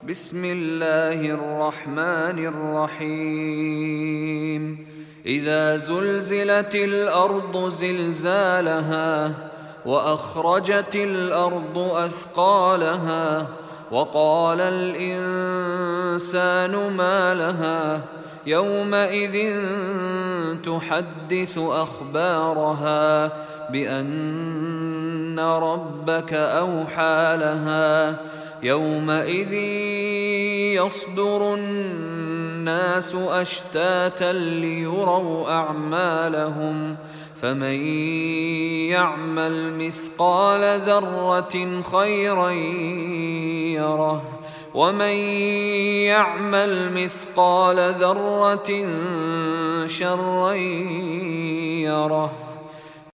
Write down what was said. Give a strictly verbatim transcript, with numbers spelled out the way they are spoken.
بسم الله الرحمن الرحيم إذا زلزلت الأرض زلزالها وأخرجت الأرض أثقالها وقال الإنسان ما لها يومئذ تحدث أخبارها بأن ربك أوحى لها يومئذ يصدر الناس أشتاتا ليروا أعمالهم فمن يعمل مثقال ذرة خيرا يره ومن يعمل مثقال ذرة شرا يره.